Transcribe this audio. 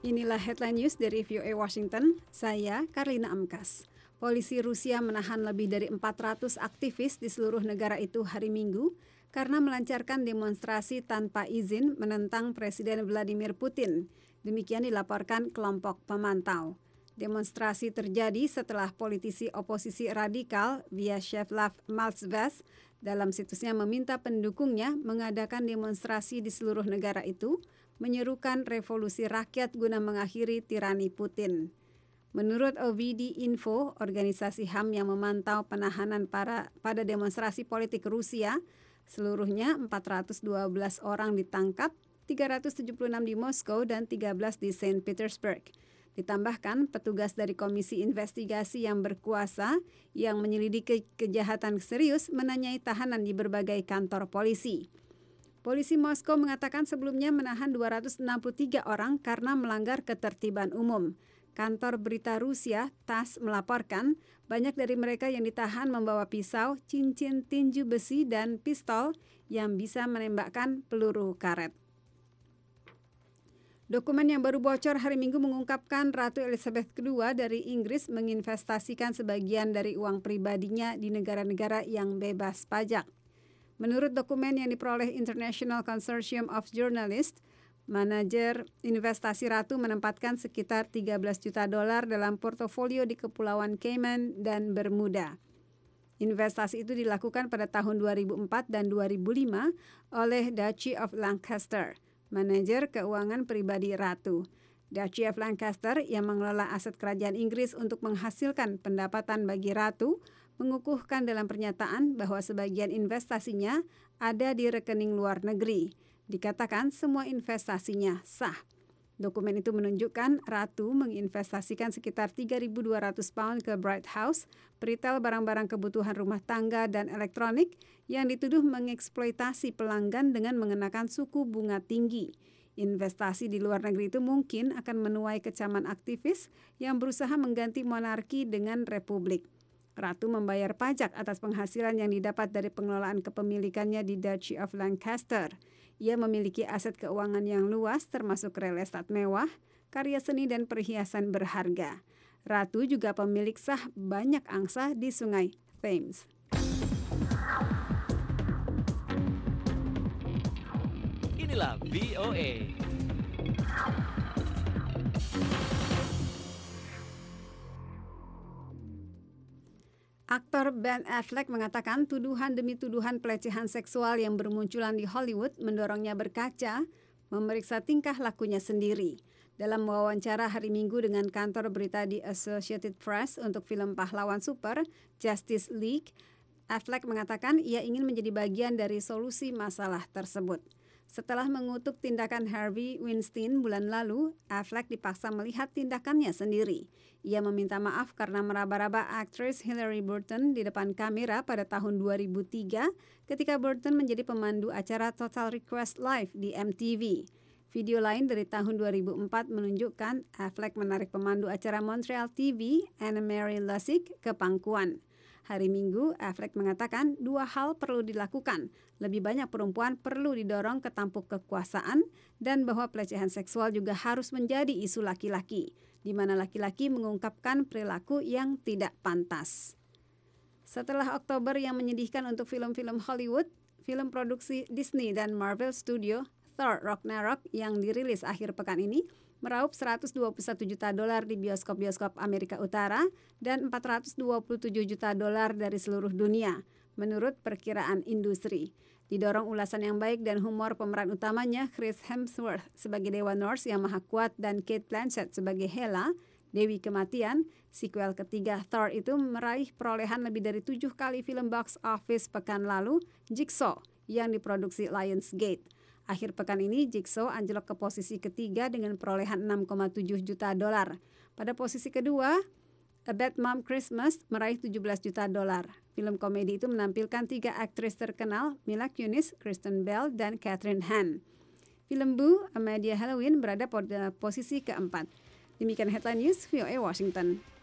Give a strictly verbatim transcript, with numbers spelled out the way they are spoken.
Inilah headline news dari V O A Washington, saya Karlina Amkas. Polisi Rusia menahan lebih dari empat ratus aktivis di seluruh negara itu hari Minggu karena melancarkan demonstrasi tanpa izin menentang Presiden Vladimir Putin. Demikian dilaporkan kelompok pemantau. Demonstrasi terjadi setelah politisi oposisi radikal Vyacheslav Maltsves dalam situsnya meminta pendukungnya mengadakan demonstrasi di seluruh negara itu, menyerukan revolusi rakyat guna mengakhiri tirani Putin. Menurut O V D Info, organisasi H A M yang memantau penahanan para, pada demonstrasi politik Rusia, seluruhnya empat ratus dua belas orang ditangkap, tiga ratus tujuh puluh enam di Moskow dan tiga belas di Saint Petersburg. Ditambahkan, petugas dari Komisi Investigasi yang berkuasa yang menyelidiki kejahatan serius menanyai tahanan di berbagai kantor polisi. Polisi Moskow mengatakan sebelumnya menahan dua ratus enam puluh tiga orang karena melanggar ketertiban umum. Kantor berita Rusia, T A S S, melaporkan banyak dari mereka yang ditahan membawa pisau, cincin tinju besi, dan pistol yang bisa menembakkan peluru karet. Dokumen yang baru bocor hari Minggu mengungkapkan Ratu Elizabeth kedua dari Inggris menginvestasikan sebagian dari uang pribadinya di negara-negara yang bebas pajak. Menurut dokumen yang diperoleh International Consortium of Journalists, manajer investasi Ratu menempatkan sekitar tiga belas juta dolar dalam portofolio di Kepulauan Cayman dan Bermuda. Investasi itu dilakukan pada tahun dua ribu empat dan dua ribu lima oleh Duchy of Lancaster, manajer keuangan pribadi Ratu. Duchy of Lancaster yang mengelola aset kerajaan Inggris untuk menghasilkan pendapatan bagi Ratu, mengukuhkan dalam pernyataan bahwa sebagian investasinya ada di rekening luar negeri. Dikatakan semua investasinya sah. Dokumen itu menunjukkan Ratu menginvestasikan sekitar tiga ribu dua ratus pound ke Bright House, peritel barang-barang kebutuhan rumah tangga dan elektronik yang dituduh mengeksploitasi pelanggan dengan mengenakan suku bunga tinggi. Investasi di luar negeri itu mungkin akan menuai kecaman aktivis yang berusaha mengganti monarki dengan republik. Ratu membayar pajak atas penghasilan yang didapat dari pengelolaan kepemilikannya di Duchy of Lancaster. Ia memiliki aset keuangan yang luas termasuk real estate mewah, karya seni dan perhiasan berharga. Ratu juga pemilik sah banyak angsa di Sungai Thames. Inilah V O A. Aktor Ben Affleck mengatakan tuduhan demi tuduhan pelecehan seksual yang bermunculan di Hollywood mendorongnya berkaca, memeriksa tingkah lakunya sendiri. Dalam wawancara hari Minggu dengan kantor berita di Associated Press untuk film pahlawan super, Justice League, Affleck mengatakan ia ingin menjadi bagian dari solusi masalah tersebut. Setelah mengutuk tindakan Harvey Weinstein bulan lalu, Affleck dipaksa melihat tindakannya sendiri. Ia meminta maaf karena meraba-raba aktris Hillary Burton di depan kamera pada tahun dua ribu tiga ketika Burton menjadi pemandu acara Total Request Live di M T V. Video lain dari tahun dua ribu empat menunjukkan Affleck menarik pemandu acara Montreal T V, Anne-Marie Lussick, ke pangkuan. Hari Minggu, Affleck mengatakan dua hal perlu dilakukan. Lebih banyak perempuan perlu didorong ke tampuk kekuasaan dan bahwa pelecehan seksual juga harus menjadi isu laki-laki, di mana laki-laki mengungkapkan perilaku yang tidak pantas. Setelah Oktober yang menyedihkan untuk film-film Hollywood, film produksi Disney dan Marvel Studio, Thor Ragnarok yang dirilis akhir pekan ini meraup seratus dua puluh satu juta dolar di bioskop-bioskop Amerika Utara dan empat ratus dua puluh tujuh juta dolar dari seluruh dunia, menurut perkiraan industri. Didorong ulasan yang baik dan humor pemeran utamanya Chris Hemsworth sebagai Dewa Norse yang maha kuat dan Cate Blanchett sebagai Hela, Dewi Kematian, sequel ketiga Thor itu meraih perolehan lebih dari tujuh kali film box office pekan lalu, Jigsaw, yang diproduksi Lionsgate. Akhir pekan ini, Jigsaw anjlok ke posisi ketiga dengan perolehan enam koma tujuh juta dolar. Pada posisi kedua, A Bad Mom Christmas meraih tujuh belas juta dolar. Film komedi itu menampilkan tiga aktris terkenal, Mila Kunis, Kristen Bell, dan Catherine Hahn. Film Boo, A Madea Halloween berada pada posisi keempat. Demikian headline news V O A Washington.